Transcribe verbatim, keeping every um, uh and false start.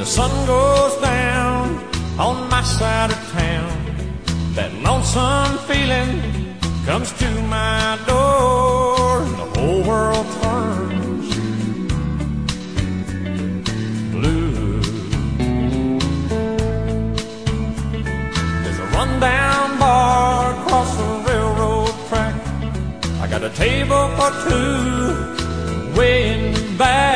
the sun goes down on my side of town, that lonesome feeling comes to my door, and the whole world turns blue. There's a rundown bar across the railroad track. I got a table for two way in the back.